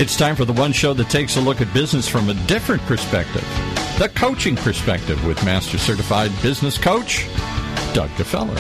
It's time for the one show that takes a look at business from a different perspective, the coaching perspective, with Master Certified Business Coach Doug DeFeller.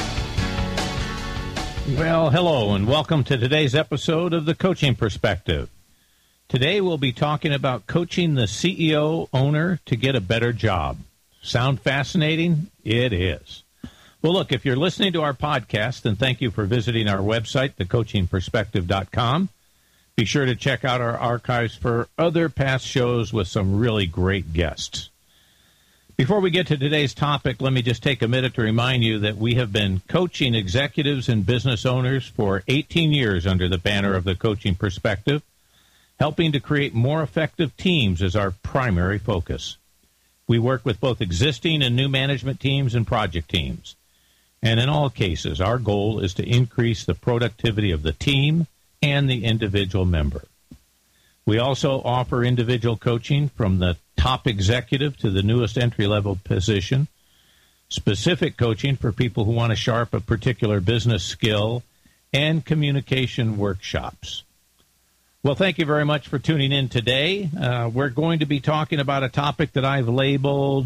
Well, hello, and welcome to today's episode of The Coaching Perspective. Today we'll be talking about coaching the CEO owner to get a better job. Sound fascinating? It is. Well, look, if you're listening to our podcast, then thank you for visiting our website, thecoachingperspective.com. Be sure to check out our archives for other past shows with some really great guests. Before we get to today's topic, let me just take a minute to remind you that we have been coaching executives and business owners for 18 years under the banner of The Coaching Perspective. Helping to create more effective teams is our primary focus. We work with both existing and new management teams and project teams. And in all cases, our goal is to increase the productivity of the team and the individual member. We also offer individual coaching from the top executive to the newest entry-level position, specific coaching for people who want to sharpen a particular business skill, and communication workshops. Well, thank you very much for tuning in today. We're going to be talking about a topic that I've labeled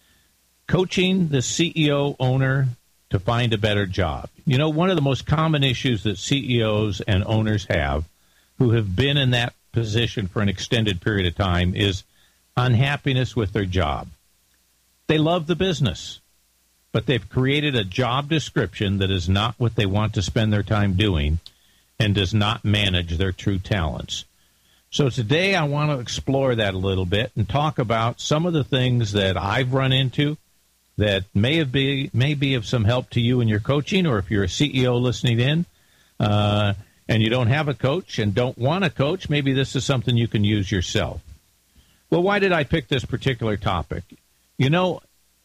Coaching the CEO Owner to Find a Better Job. You know, one of the most common issues that CEOs and owners have who have been in that position for an extended period of time is unhappiness with their job. They love the business, but they've created a job description that is not what they want to spend their time doing and does not manage their true talents. So today I want to explore that a little bit and talk about some of the things that I've run into that may be of some help to you in your coaching, or if you're a CEO listening in and you don't have a coach and don't want a coach, maybe this is something you can use yourself. Well, why did I pick this particular topic? You know,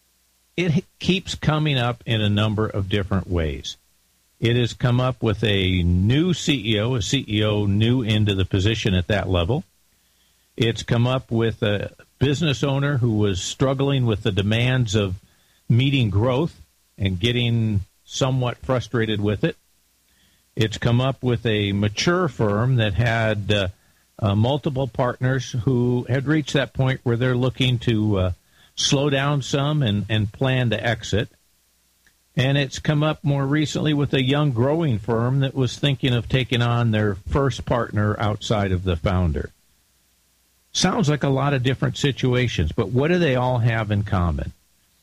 it keeps coming up in a number of different ways. It has come up with a new CEO, a CEO new into the position at that level. It's come up with a business owner who was struggling with the demands of meeting growth and getting somewhat frustrated with it. It's come up with a mature firm that had multiple partners who had reached that point where they're looking to slow down some and plan to exit. And it's come up more recently with a young growing firm that was thinking of taking on their first partner outside of the founder. Sounds like a lot of different situations, but what do they all have in common?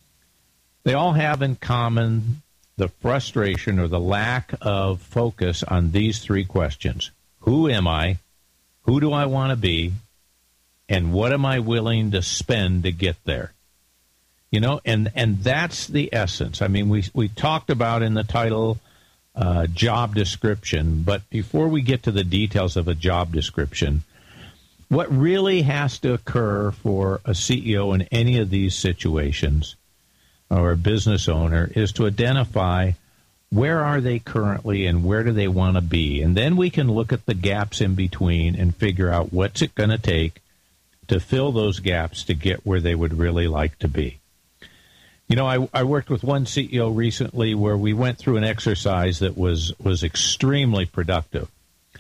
They all have in common the frustration or the lack of focus on these three questions. Who am I? Who do I want to be? And what am I willing to spend to get there? You know, and that's the essence. I mean, we talked about in the title job description, but before we get to the details of a job description, what really has to occur for a CEO in any of these situations or a business owner is to identify where are they currently and where do they want to be. And then we can look at the gaps in between and figure out what's it going to take to fill those gaps to get where they would really like to be. You know, I worked with one CEO recently where we went through an exercise that was extremely productive.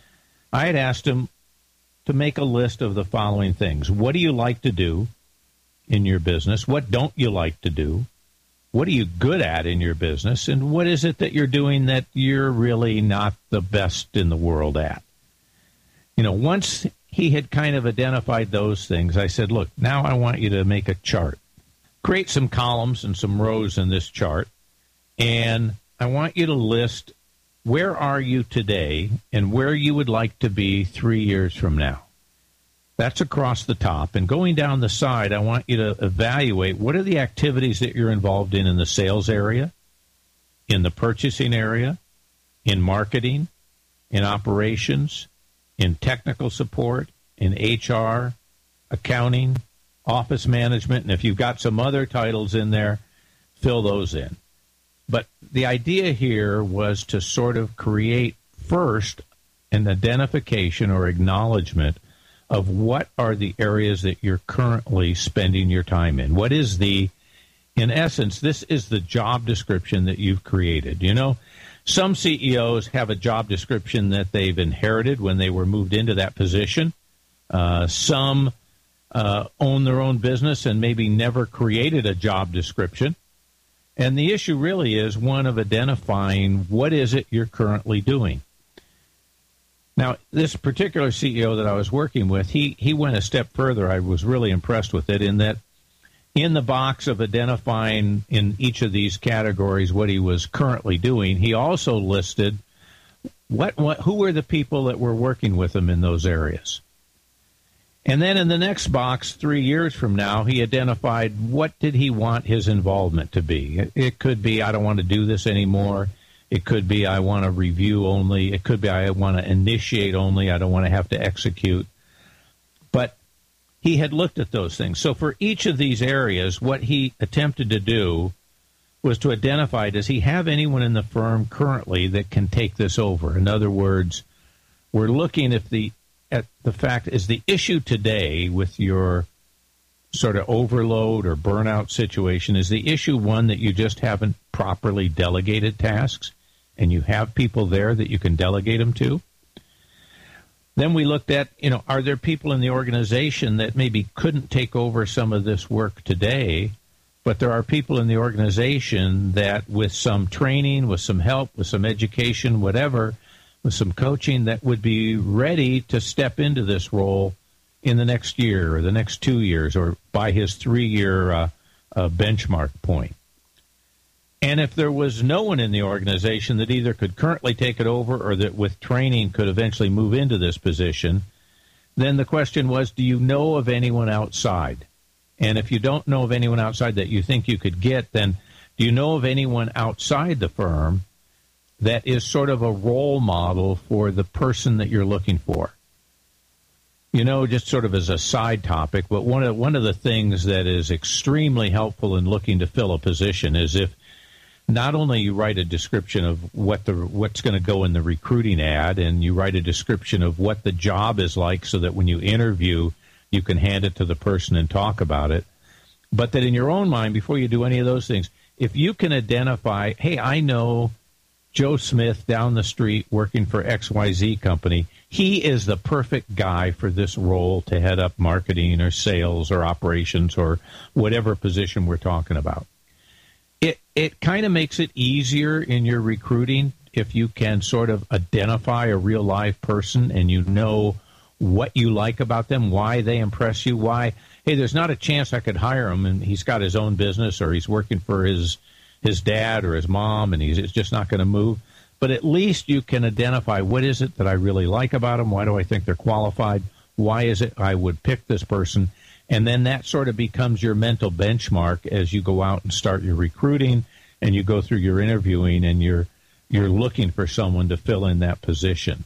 I had asked him to make a list of the following things. What do you like to do in your business? What don't you like to do? What are you good at in your business? And what is it that you're doing that you're really not the best in the world at? You know, once he had kind of identified those things, I said, look, now I want you to make a chart. Create some columns and some rows in this chart, and I want you to list where are you today and where you would like to be 3 years from now. That's across the top. And going down the side, I want you to evaluate what are the activities that you're involved in the sales area, in the purchasing area, in marketing, in operations, in technical support, in HR, accounting, office management, and if you've got some other titles in there, fill those in. But the idea here was to sort of create first an identification or acknowledgement of what are the areas that you're currently spending your time in. What is in essence, this is the job description that you've created. You know, some CEOs have a job description that they've inherited when they were moved into that position. Some own their own business and maybe never created a job description. And the issue really is one of identifying what is it you're currently doing. Now, this particular CEO that I was working with, he went a step further. I was really impressed with it in that in the box of identifying in each of these categories what he was currently doing, he also listed who were the people that were working with him in those areas. And then in the next box, 3 years from now, he identified what did he want his involvement to be. It could be, I don't want to do this anymore. It could be, I want to review only. It could be, I want to initiate only. I don't want to have to execute. But he had looked at those things. So for each of these areas, what he attempted to do was to identify, does he have anyone in the firm currently that can take this over? In other words, we're looking at the fact, is the issue today with your sort of overload or burnout situation, is the issue one that you just haven't properly delegated tasks and you have people there that you can delegate them to? Then we looked at, are there people in the organization that maybe couldn't take over some of this work today, but there are people in the organization that with some training, with some help, with some education, whatever, with some coaching, that would be ready to step into this role in the next year or the next 2 years or by his 3-year benchmark point. And if there was no one in the organization that either could currently take it over or that with training could eventually move into this position, then the question was, do you know of anyone outside? And if you don't know of anyone outside that you think you could get, then do you know of anyone outside the firm that is sort of a role model for the person that you're looking for? Just sort of as a side topic, but one of the things that is extremely helpful in looking to fill a position is if not only you write a description of what's going to go in the recruiting ad, and you write a description of what the job is like so that when you interview, you can hand it to the person and talk about it, but that in your own mind, before you do any of those things, if you can identify, hey, I know Joe Smith down the street working for XYZ company, he is the perfect guy for this role to head up marketing or sales or operations or whatever position we're talking about. It kind of makes it easier in your recruiting if you can sort of identify a real live person and you know what you like about them, why they impress you, why, hey, there's not a chance I could hire him and he's got his own business or he's working for his dad or his mom and he's just not going to move. But at least you can identify what is it that I really like about them, why do I think they're qualified, why is it I would pick this person, and then that sort of becomes your mental benchmark as you go out and start your recruiting and you go through your interviewing and you're looking for someone to fill in that position.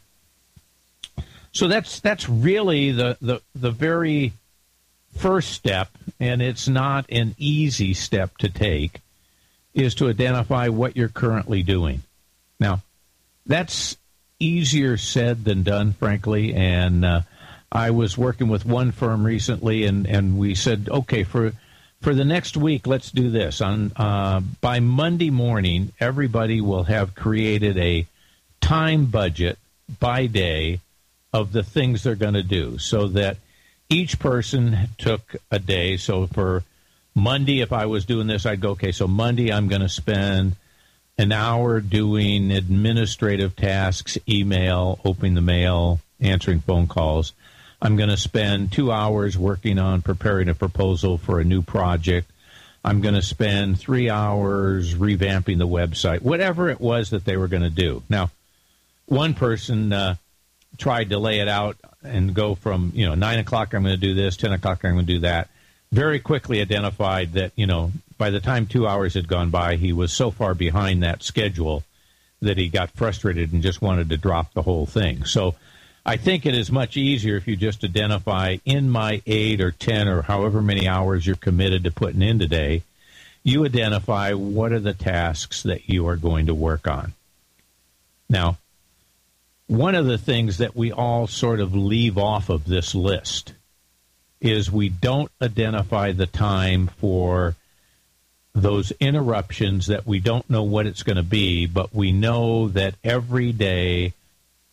So that's really the very first step, and it's not an easy step to take, is to identify what you're currently doing. Now, that's easier said than done, frankly, and I was working with one firm recently, and we said, okay, for the next week, let's do this. By Monday morning, everybody will have created a time budget by day of the things they're going to do, so that each person took a day. So for Monday, if I was doing this, I'd go, okay, so Monday I'm going to spend an hour doing administrative tasks, email, opening the mail, answering phone calls. I'm going to spend 2 hours working on preparing a proposal for a new project. I'm going to spend 3 hours revamping the website, whatever it was that they were going to do. Now, one person tried to lay it out and go from, 9 o'clock I'm going to do this, 10 o'clock I'm going to do that. Very quickly identified that, by the time 2 hours had gone by, he was so far behind that schedule that he got frustrated and just wanted to drop the whole thing. So I think it is much easier if you just identify in my 8 or 10 or however many hours you're committed to putting in today, you identify what are the tasks that you are going to work on. Now, one of the things that we all sort of leave off of this list is we don't identify the time for those interruptions that we don't know what it's going to be, but we know that every day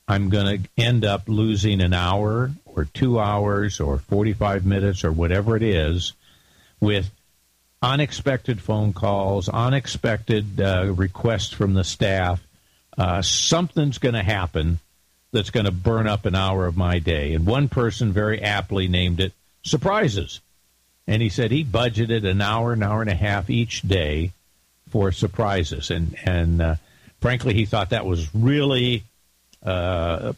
I'm going to end up losing an hour or 2 hours or 45 minutes or whatever it is with unexpected phone calls, unexpected requests from the staff. Something's going to happen that's going to burn up an hour of my day. And one person very aptly named it surprises. And he said he budgeted an hour and a half each day for surprises. And frankly, he thought that was really a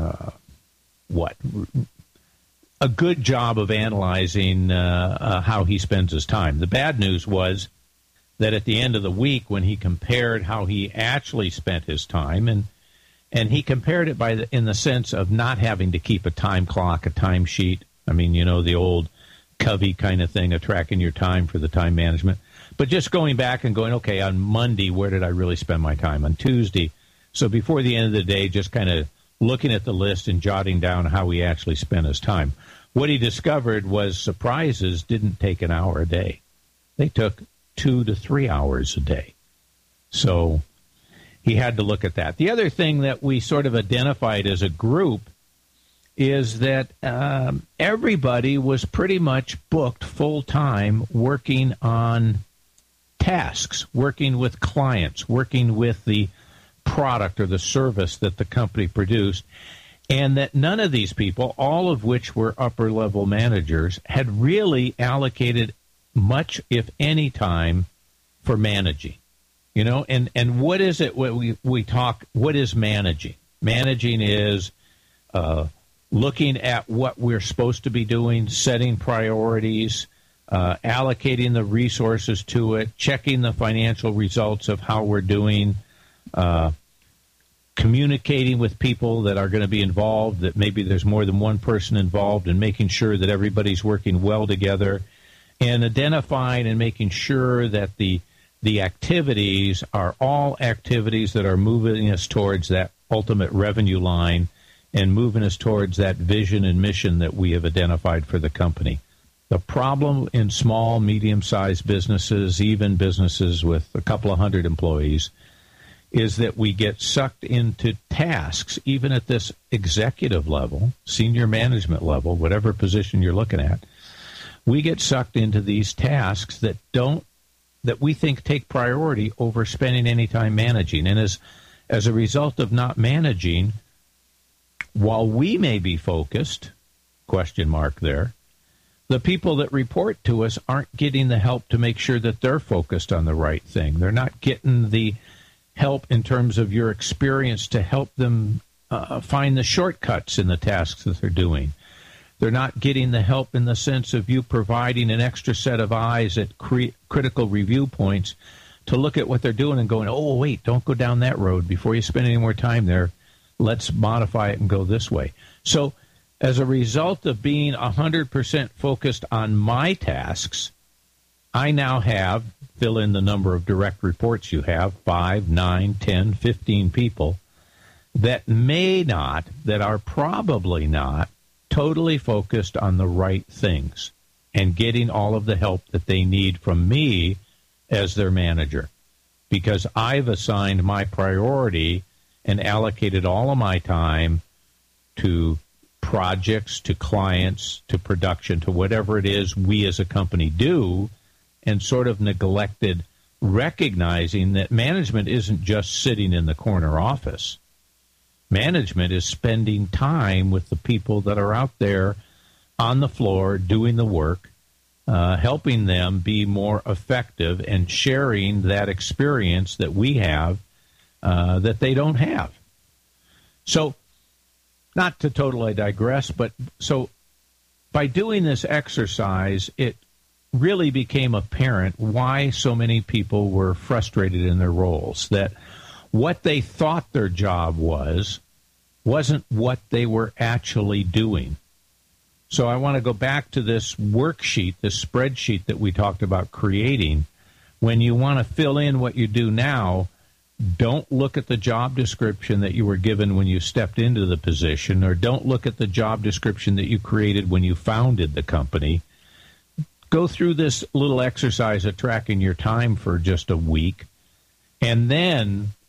good job of analyzing how he spends his time. The bad news was that at the end of the week, when he compared how he actually spent his time, and he compared it in the sense of not having to keep a time clock, a timesheet. I mean, you know, the old Covey kind of thing of tracking your time for the time management. But just going back and going, okay, on Monday, where did I really spend my time? On Tuesday. So before the end of the day, just kind of looking at the list and jotting down how he actually spent his time. What he discovered was surprises didn't take an hour a day. They took 2 to 3 hours a day. So he had to look at that. The other thing that we sort of identified as a group is that everybody was pretty much booked full-time working on tasks, working with clients, working with the product or the service that the company produced, and that none of these people, all of which were upper-level managers, had really allocated much, if any, time for managing. You know, and what is it we talk, what is managing? Managing is looking at what we're supposed to be doing, setting priorities, allocating the resources to it, checking the financial results of how we're doing, communicating with people that are going to be involved, that maybe there's more than one person involved, and making sure that everybody's working well together, and identifying and making sure that the activities are all activities that are moving us towards that ultimate revenue line and moving us towards that vision and mission that we have identified for the company. The problem in small, medium-sized businesses, even businesses with a couple of hundred employees, is that we get sucked into tasks, even at this executive level, senior management level, whatever position you're looking at. We get sucked into these tasks that we think take priority over spending any time managing. And as a result of not managing, while we may be focused, question mark there, the people that report to us aren't getting the help to make sure that they're focused on the right thing. They're not getting the help in terms of your experience to help them find the shortcuts in the tasks that they're doing. They're not getting the help in the sense of you providing an extra set of eyes at critical review points to look at what they're doing and going, oh, wait, don't go down that road before you spend any more time there. Let's modify it and go this way. So as a result of being 100% focused on my tasks, I now have, fill in the number of direct reports you have, 5, 9, 10, 15 people that are probably not totally focused on the right things and getting all of the help that they need from me as their manager, because I've assigned my priority and allocated all of my time to projects, to clients, to production, to whatever it is we as a company do, and sort of neglected recognizing that management isn't just sitting in the corner office. Management is spending time with the people that are out there on the floor doing the work, helping them be more effective and sharing that experience that we have that they don't have. So, not to totally digress, but so by doing this exercise, it really became apparent why so many people were frustrated in their roles, that what they thought their job wasn't what they were actually doing. So I want to go back to this worksheet, this spreadsheet that we talked about creating. When you want to fill in what you do now, don't look at the job description that you were given when you stepped into the position, or don't look at the job description that you created when you founded the company. Go through this little exercise of tracking your time for just a week, and then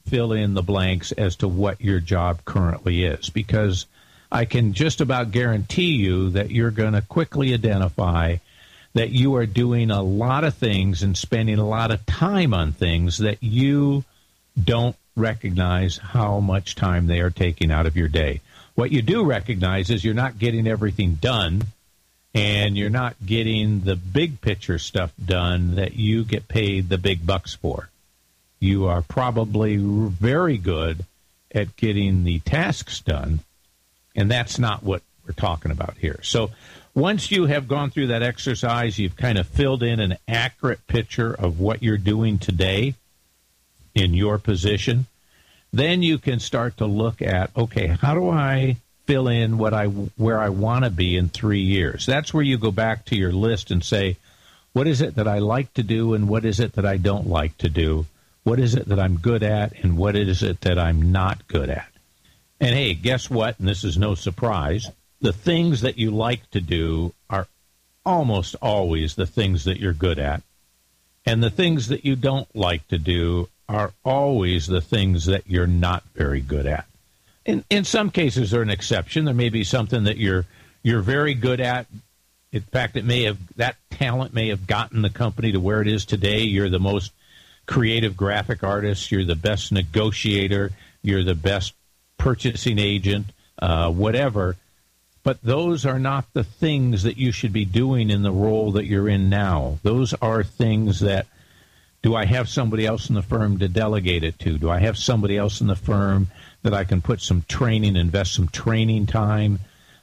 fill in the blanks as to what your job currently is, because I can just about guarantee you that you're going to quickly identify that you are doing a lot of things and spending a lot of time on things that you don't recognize how much time they are taking out of your day. What you do recognize is you're not getting everything done, and you're not getting the big picture stuff done that you get paid the big bucks for. You are probably very good at getting the tasks done, and that's not what we're talking about here. So once you have gone through that exercise, you've kind of filled in an accurate picture of what you're doing today in your position, then you can start to look at, okay, how do I fill in where I want to be in 3 years? That's where you go back to your list and say, what is it that I like to do and what is it that I don't like to do? What is it that I'm good at and what is it that I'm not good at? And hey, guess what? And this is no surprise. The things that you like to do are almost always the things that you're good at. And the things that you don't like to do are always the things that you're not very good at. In some cases, they're an exception. There may be something that you're very good at. In fact, that talent may have gotten the company to where it is today. You're the most creative graphic artist. You're the best negotiator. You're the best purchasing agent, whatever. But those are not the things that you should be doing in the role that you're in now. Those are things that, do I have somebody else in the firm to delegate it to? Do I have somebody else in the firm that I can put some training, invest some training time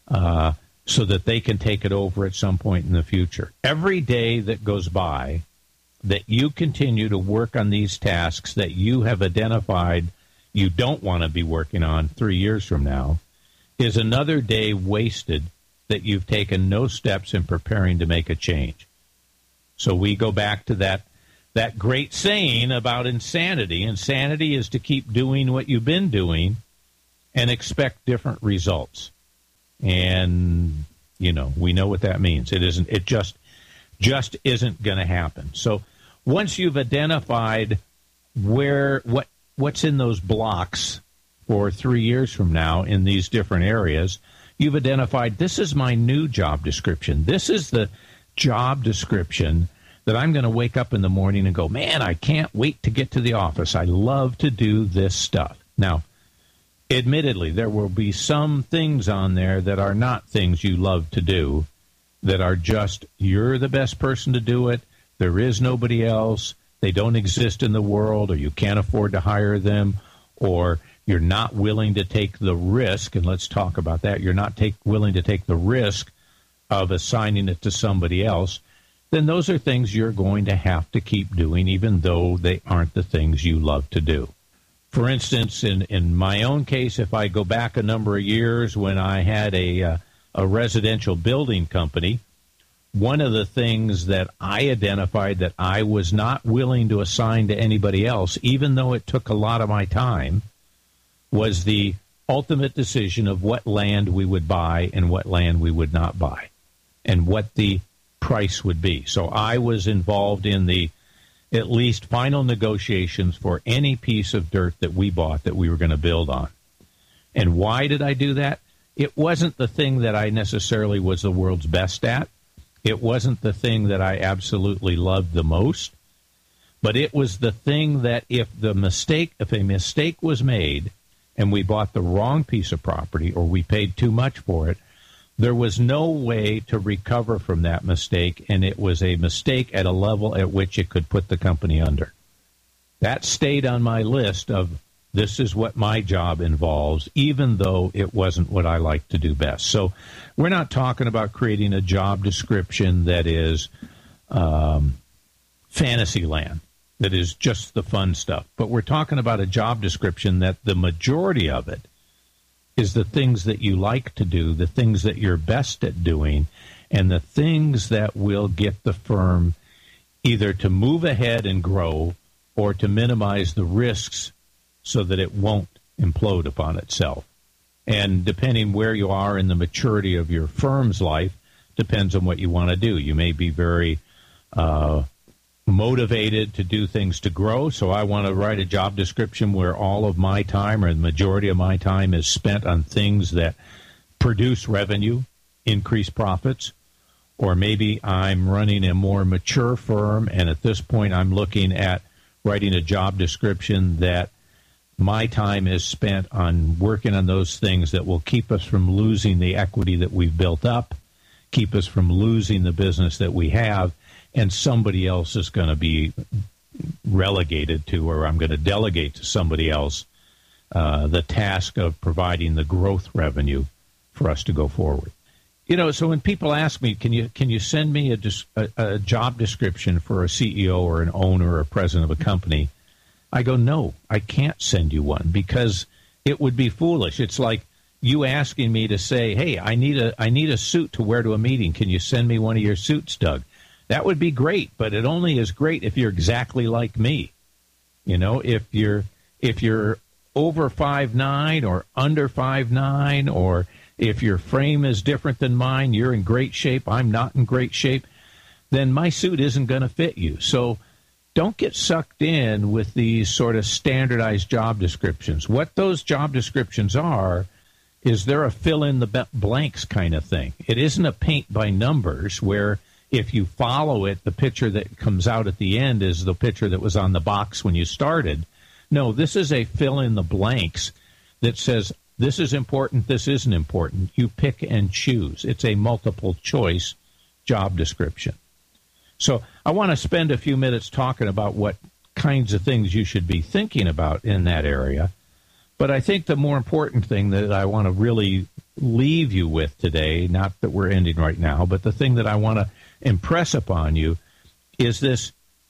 so that they can take it over at some point in the future? Every day that goes by that you continue to work on these tasks that you have identified you don't want to be working on 3 years from now is another day wasted that you've taken no steps in preparing to make a change. So we go back to that great saying about insanity. Insanity is to keep doing what you've been doing and expect different results. And, we know what that means. It just isn't going to happen. So once you've identified what's in those blocks for 3 years from now in these different areas, you've identified, this is my new job description. This is the job description that I'm going to wake up in the morning and go, man, I can't wait to get to the office. I love to do this stuff. Now, admittedly, there will be some things on there that are not things you love to do, that are just, you're the best person to do it. There is nobody else. They don't exist in the world, or you can't afford to hire them, or you're not willing to take the risk, and let's talk about that. You're not willing to take the risk of assigning it to somebody else. Then those are things you're going to have to keep doing, even though they aren't the things you love to do. For instance, in my own case, if I go back a number of years when I had a residential building company, one of the things that I identified that I was not willing to assign to anybody else, even though it took a lot of my time, was the ultimate decision of what land we would buy and what land we would not buy, and what the price would be. So I was involved in the at least final negotiations for any piece of dirt that we bought that we were going to build on. And why did I do that? It wasn't the thing that I necessarily was the world's best at. It wasn't the thing that I absolutely loved the most. But it was the thing that if a mistake was made and we bought the wrong piece of property or we paid too much for it, there was no way to recover from that mistake, and it was a mistake at a level at which it could put the company under. That stayed on my list of, this is what my job involves, even though it wasn't what I like to do best. So we're not talking about creating a job description that is fantasy land, that is just the fun stuff. But we're talking about a job description that the majority of it is the things that you like to do, the things that you're best at doing, and the things that will get the firm either to move ahead and grow or to minimize the risks so that it won't implode upon itself. And depending where you are in the maturity of your firm's life, depends on what you want to do. You may be very motivated to do things to grow. So I want to write a job description where all of my time or the majority of my time is spent on things that produce revenue, increase profits. Or maybe I'm running a more mature firm, and at this point I'm looking at writing a job description that my time is spent on working on those things that will keep us from losing the equity that we've built up, keep us from losing the business that we have, and somebody else is going to be relegated to, or I'm going to delegate to somebody else, the task of providing the growth revenue for us to go forward. You know, so when people ask me, can you send me a job description for a CEO or an owner or a president of a company, I go, no, I can't send you one because it would be foolish. It's like you asking me to say, hey, I need a suit to wear to a meeting. Can you send me one of your suits, Doug? That would be great, but it only is great if you're exactly like me. You know, if you're over 5'9" or under 5'9", or if your frame is different than mine, you're in great shape, I'm not in great shape, then my suit isn't going to fit you. So don't get sucked in with these sort of standardized job descriptions. What those job descriptions are is they're a fill-in-the-blanks kind of thing. It isn't a paint by numbers where if you follow it, the picture that comes out at the end is the picture that was on the box when you started. No, this is a fill-in-the-blanks that says this is important, this isn't important. You pick and choose. It's a multiple-choice job description. So I want to spend a few minutes talking about what kinds of things you should be thinking about in that area. But I think the more important thing that I want to really leave you with today, not that we're ending right now, but the thing that I want to impress upon you is this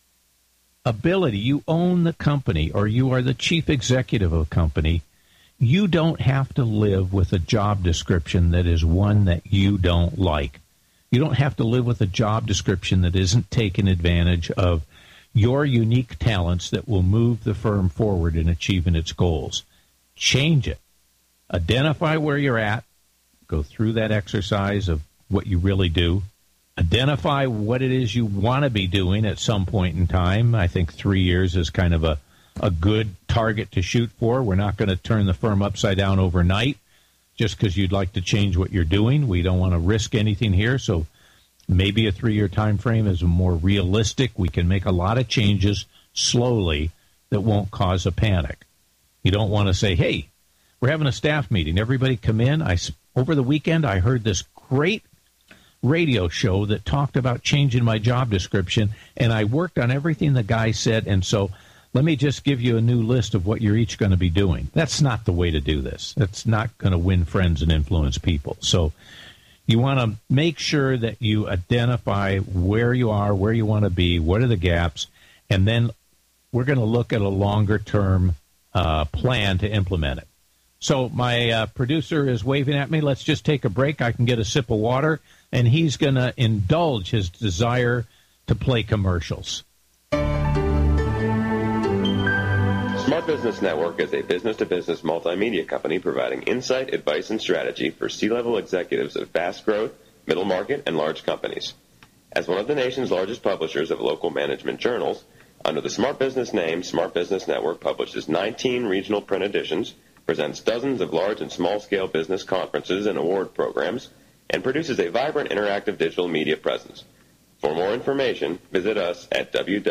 ability. You own the company, or you are the chief executive of a company. You don't have to live with a job description that is one that you don't like. You don't have to live with a job description that isn't taking advantage of your unique talents that will move the firm forward in achieving its goals. Change it. Identify where you're at. Go through that exercise of what you really do. Identify what it is you want to be doing at some point in time. I think 3 years is kind of a good target to shoot for. We're not going to turn the firm upside down overnight just because you'd like to change what you're doing. We don't want to risk anything here, so maybe a 3-year time frame is more realistic. We can make a lot of changes slowly that won't cause a panic. You don't want to say, hey, we're having a staff meeting. Everybody come in. Over the weekend, I heard this great radio show that talked about changing my job description, and I worked on everything the guy said, and so let me just give you a new list of what you're each going to be doing. That's not the way to do this. That's not going to win friends and influence people. So you want to make sure that you identify where you are, where you want to be, what are the gaps, and then we're going to look at a longer-term plan to implement it. So my producer is waving at me. Let's just take a break. I can get a sip of water, and he's going to indulge his desire to play commercials. Smart Business Network is a business-to-business multimedia company providing insight, advice, and strategy for C-level executives of fast-growth, middle-market, and large companies. As one of the nation's largest publishers of local management journals, under the Smart Business name, Smart Business Network publishes 19 regional print editions, presents dozens of large and small-scale business conferences and award programs, and produces a vibrant interactive digital media presence. For more information, visit us at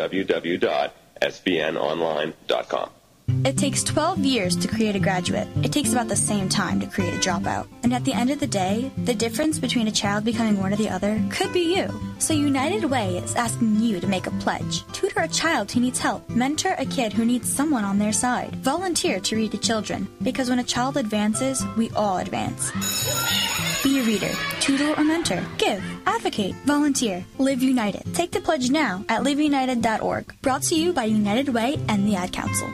www.sbnonline.com. It takes 12 years to create a graduate. It takes about the same time to create a dropout. And at the end of the day, the difference between a child becoming one or the other could be you. So United Way is asking you to make a pledge. Tutor a child who needs help. Mentor a kid who needs someone on their side. Volunteer to read to children. Because when a child advances, we all advance. Be a reader, tutor or mentor. Give, advocate, volunteer. Live United. Take the pledge now at liveunited.org. Brought to you by United Way and the Ad Council.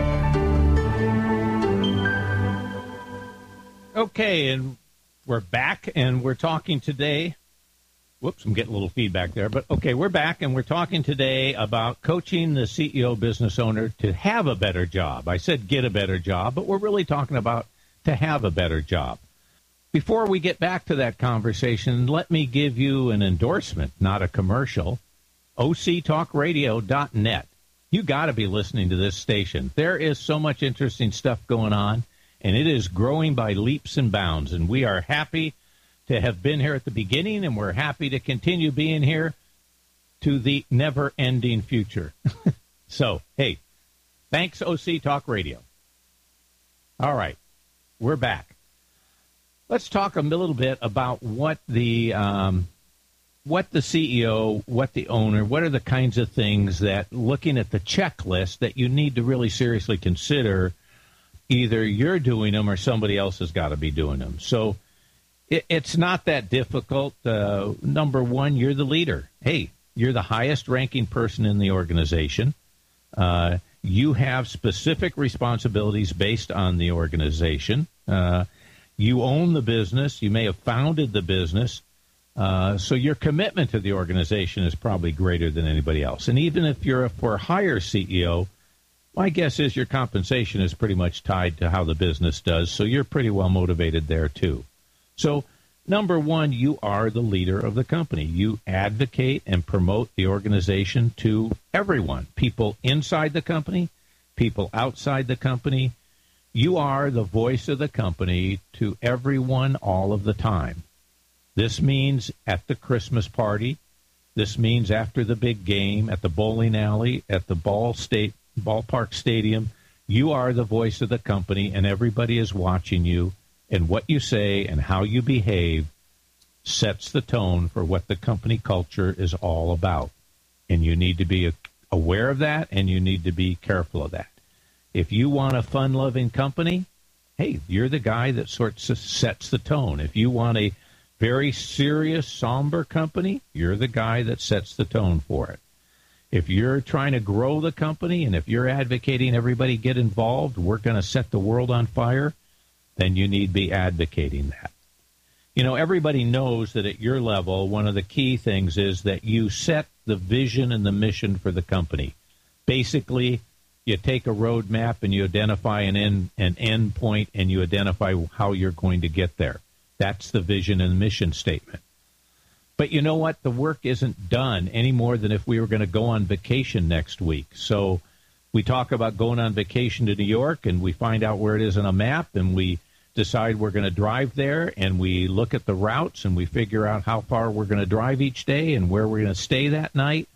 Okay, and we're back, and we're talking today. Whoops, I'm getting a little feedback there. But, okay, we're back, and we're talking today about coaching the CEO business owner to have a better job. I said get a better job, but we're really talking about to have a better job. Before we get back to that conversation, let me give you an endorsement, not a commercial. OCTalkRadio.net. You got to be listening to this station. There is so much interesting stuff going on, and it is growing by leaps and bounds. And we are happy to have been here at the beginning, and we're happy to continue being here to the never-ending future. So, hey, thanks, OC Talk Radio. All right, we're back. Let's talk a little bit about what the CEO, what the owner, what are the kinds of things that, looking at the checklist, that you need to really seriously consider. Either you're doing them or somebody else has got to be doing them. So it's not that difficult. Number one, you're the leader. Hey, you're the highest ranking person in the organization. You have specific responsibilities based on the organization. You own the business. You may have founded the business. So your commitment to the organization is probably greater than anybody else. And even if you're a for-hire CEO, my guess is your compensation is pretty much tied to how the business does. So you're pretty well motivated there, too. So, number one, you are the leader of the company. You advocate and promote the organization to everyone, people inside the company, people outside the company. You are the voice of the company to everyone all of the time. This means at the Christmas party. This means after the big game, at the bowling alley, at the ballpark stadium. You are the voice of the company, and everybody is watching you. And what you say and how you behave sets the tone for what the company culture is all about. And you need to be aware of that, and you need to be careful of that. If you want a fun-loving company, hey, you're the guy that sort of sets the tone. If you want a very serious, somber company, you're the guy that sets the tone for it. If you're trying to grow the company, and if you're advocating everybody get involved, we're going to set the world on fire, then you need to be advocating that. You know, everybody knows that at your level, one of the key things is that you set the vision and the mission for the company. Basically, you take a roadmap and you identify an end point, and you identify how you're going to get there. That's the vision and mission statement. But you know what? The work isn't done any more than if we were going to go on vacation next week. So we talk about going on vacation to New York, and we find out where it is on a map, and we decide we're going to drive there, and we look at the routes, and we figure out how far we're going to drive each day and where we're going to stay that night,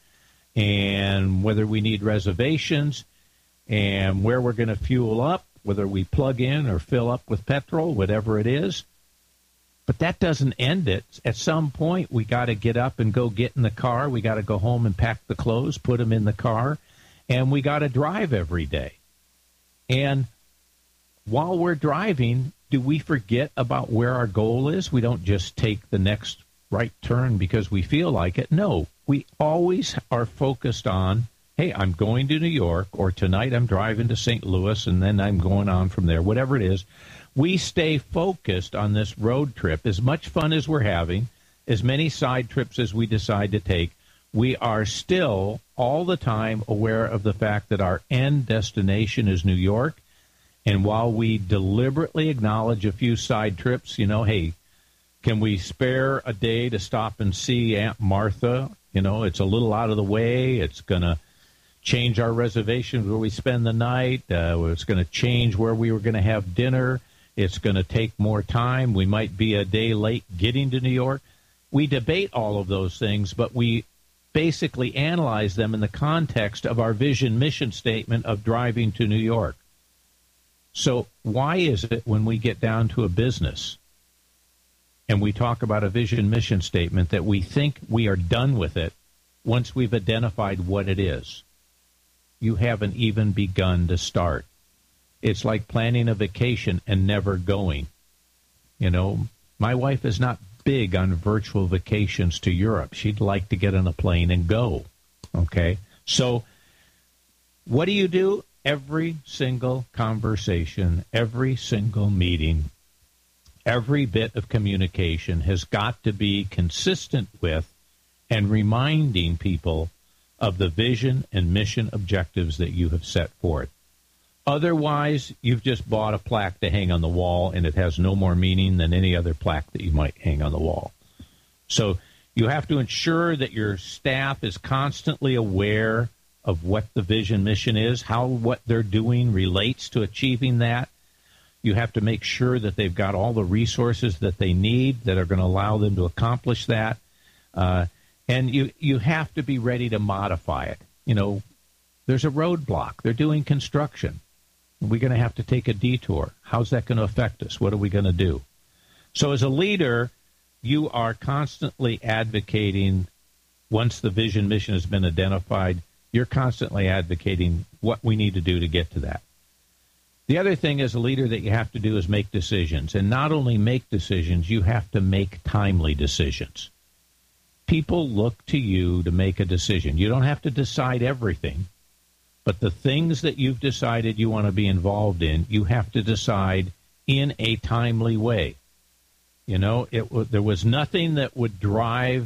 and whether we need reservations, and where we're going to fuel up, whether we plug in or fill up with petrol, whatever it is. But that doesn't end it. At some point, we got to get up and go get in the car. We got to go home and pack the clothes, put them in the car, and we got to drive every day. And while we're driving, do we forget about where our goal is? We don't just take the next right turn because we feel like it. No, we always are focused on, hey, I'm going to New York, or tonight I'm driving to St. Louis, and then I'm going on from there, whatever it is. We stay focused on this road trip. As much fun as we're having, as many side trips as we decide to take, we are still all the time aware of the fact that our end destination is New York. And while we deliberately acknowledge a few side trips, you know, hey, can we spare a day to stop and see Aunt Martha? You know, it's a little out of the way. It's going to change our reservations where we spend the night. It's going to change where we were going to have dinner. It's going to take more time. We might be a day late getting to New York. We debate all of those things, but we basically analyze them in the context of our vision mission statement of driving to New York. So why is it when we get down to a business and we talk about a vision mission statement that we think we are done with it once we've identified what it is? You haven't even begun to start. It's like planning a vacation and never going. You know, my wife is not big on virtual vacations to Europe. She'd like to get on a plane and go. Okay? So what do? Every single conversation, every single meeting, every bit of communication has got to be consistent with and reminding people of the vision and mission objectives that you have set forth. Otherwise, you've just bought a plaque to hang on the wall, and it has no more meaning than any other plaque that you might hang on the wall. So You have to ensure that your staff is constantly aware of what the vision mission is, how what they're doing relates to achieving that. You have to make sure that they've got all the resources that they need that are going to allow them to accomplish that. And you have to be ready to modify it. You know, there's a roadblock. They're doing construction. We're going to have to take a detour. How's that going to affect us? What are we going to do? So as a leader, you are constantly advocating, once the vision mission has been identified, you're constantly advocating what we need to do to get to that. The other thing as a leader that you have to do is make decisions. And not only make decisions, you have to make timely decisions. People look to you to make a decision. You don't have to decide everything, but the things that you've decided you want to be involved in, you have to decide in a timely way. You know, there was nothing that would drive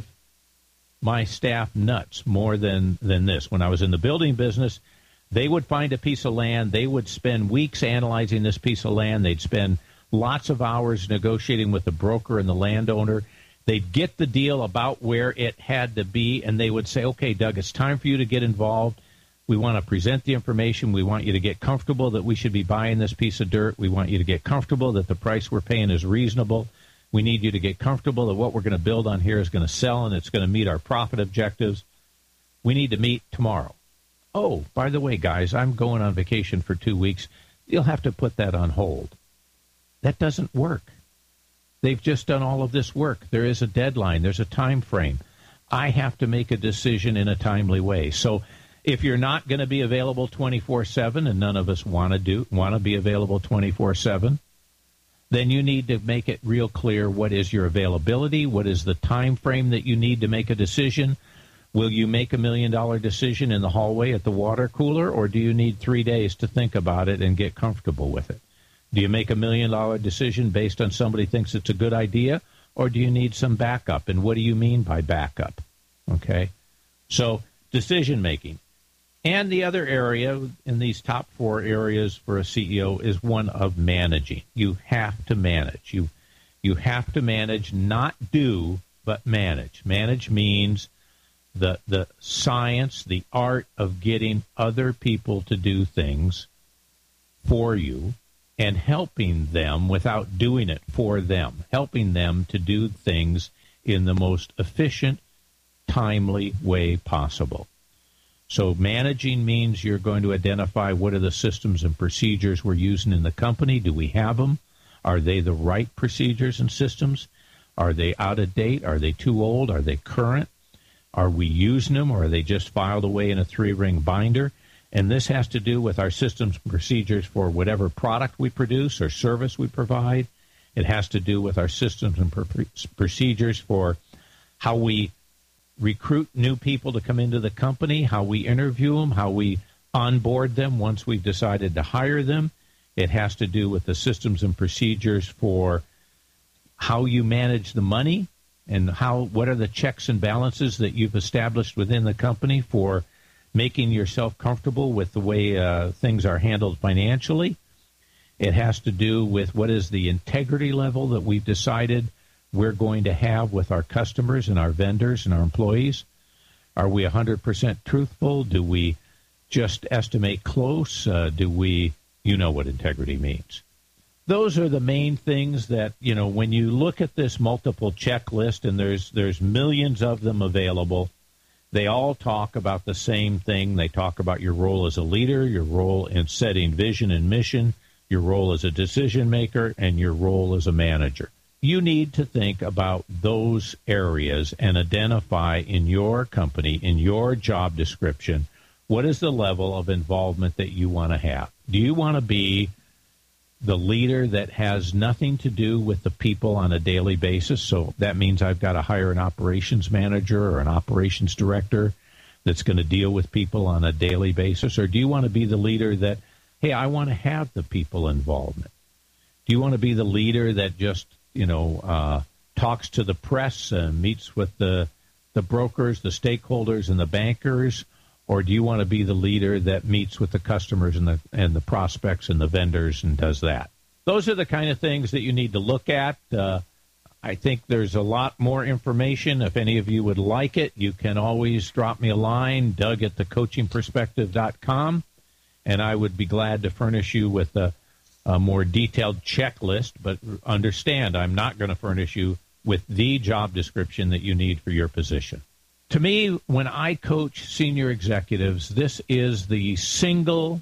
my staff nuts more than this. When I was in the building business, they would find a piece of land. They would spend weeks analyzing this piece of land. They'd spend lots of hours negotiating with the broker and the landowner. They'd get the deal about where it had to be, and they would say, okay, Doug, it's time for you to get involved. We want to present the information. We want you to get comfortable that we should be buying this piece of dirt. We want you to get comfortable that the price we're paying is reasonable. We need you to get comfortable that what we're going to build on here is going to sell and it's going to meet our profit objectives. We need to meet tomorrow. Oh, by the way, guys, I'm going on vacation for 2 weeks. You'll have to put that on hold. That doesn't work. They've just done all of this work. There is a deadline. There's a time frame. I have to make a decision in a timely way. So if you're not going to be available 24/7, and none of us want to be available 24/7, then you need to make it real clear what is your availability, what is the time frame that you need to make a decision. Will you make $1 million decision in the hallway at the water cooler, or do you need 3 days to think about it and get comfortable with it? Do you make $1 million decision based on somebody thinks it's a good idea, or do you need some backup? And what do you mean by backup? Okay, so decision making. And the other area in these top 4 areas for a CEO is one of managing. You have to manage. You have to manage, not do, but manage. Manage means the science, the art of getting other people to do things for you and helping them without doing it for them, helping them to do things in the most efficient, timely way possible. So managing means you're going to identify what are the systems and procedures we're using in the company. Do we have them? Are they the right procedures and systems? Are they out of date? Are they too old? Are they current? Are we using them, or are they just filed away in a 3-ring binder? And this has to do with our systems and procedures for whatever product we produce or service we provide. It has to do with our systems and procedures for how we recruit new people to come into the company, how we interview them, how we onboard them once we've decided to hire them. It has to do with the systems and procedures for how you manage the money and what are the checks and balances that you've established within the company for making yourself comfortable with the way things are handled financially. It has to do with what is the integrity level that we've decided we're going to have with our customers and our vendors and our employees. Are we 100% truthful? Do we just estimate close? You know what integrity means. Those are the main things that, you know, when you look at this multiple checklist, and there's millions of them available, they all talk about the same thing. They talk about your role as a leader, your role in setting vision and mission, your role as a decision maker, and your role as a manager. You need to think about those areas and identify in your company, in your job description, what is the level of involvement that you want to have. Do you want to be the leader that has nothing to do with the people on a daily basis? So that means I've got to hire an operations manager or an operations director that's going to deal with people on a daily basis? Or do you want to be the leader that, hey, I want to have the people involvement? Do you want to be the leader that just, talks to the press and meets with the brokers, the stakeholders, and the bankers? Or do you want to be the leader that meets with the customers and the prospects and the vendors and does that? Those are the kind of things that you need to look at. I think there's a lot more information. If any of you would like it, you can always drop me a line, Doug@thecoachingperspective.com, and I would be glad to furnish you with a more detailed checklist. But understand, I'm not going to furnish you with the job description that you need for your position. To me, when I coach senior executives, this is the single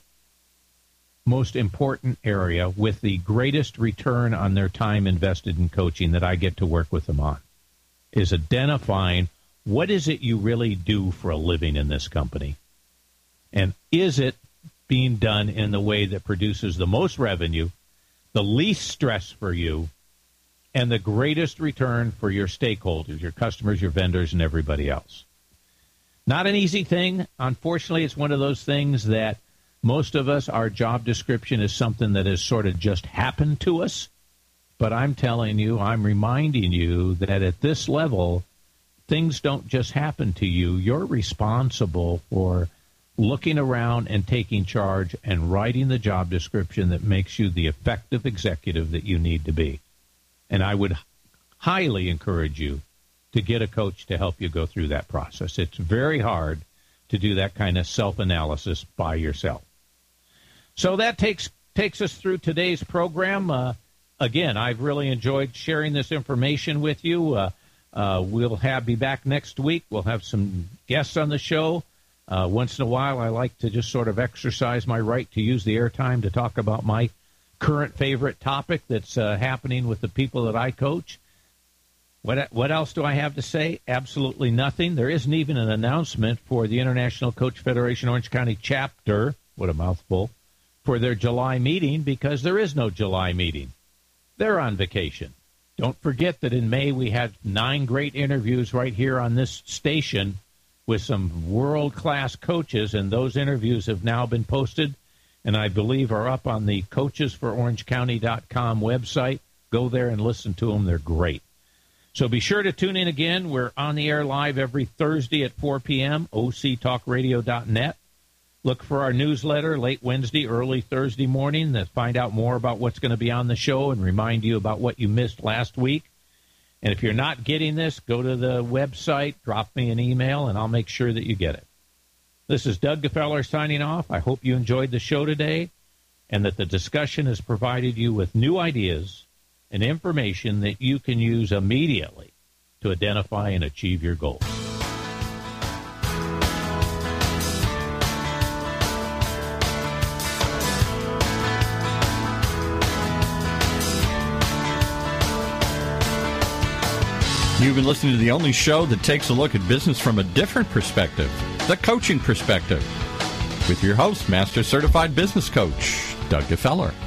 most important area with the greatest return on their time invested in coaching that I get to work with them on, is identifying what is it you really do for a living in this company, and is it being done in the way that produces the most revenue, the least stress for you, and the greatest return for your stakeholders, your customers, your vendors, and everybody else. Not an easy thing. Unfortunately, it's one of those things that most of us, our job description is something that has sort of just happened to us. But I'm telling you, I'm reminding you that at this level, things don't just happen to you. You're responsible for looking around and taking charge and writing the job description that makes you the effective executive that you need to be. And I would highly encourage you to get a coach to help you go through that process. It's very hard to do that kind of self-analysis by yourself. So that takes us through today's program. Again, I've really enjoyed sharing this information with you. We'll be back next week. We'll have some guests on the show. Once in a while, I like to just sort of exercise my right to use the airtime to talk about my current favorite topic that's happening with the people that I coach. What else do I have to say? Absolutely nothing. There isn't even an announcement for the International Coach Federation Orange County chapter, what a mouthful, for their July meeting, because there is no July meeting. They're on vacation. Don't forget that in May we had 9 great interviews right here on this station with some world-class coaches, and those interviews have now been posted and I believe are up on the coachesfororangecounty.com website. Go there and listen to them. They're great. So be sure to tune in again. We're on the air live every Thursday at 4 p.m., octalkradio.net. Look for our newsletter late Wednesday, early Thursday morning to find out more about what's going to be on the show and remind you about what you missed last week. And if you're not getting this, go to the website, drop me an email, and I'll make sure that you get it. This is Doug Gefeller signing off. I hope you enjoyed the show today and that the discussion has provided you with new ideas and information that you can use immediately to identify and achieve your goals. You've been listening to the only show that takes a look at business from a different perspective, the coaching perspective, with your host, Master Certified Business Coach, Doug Gefeller.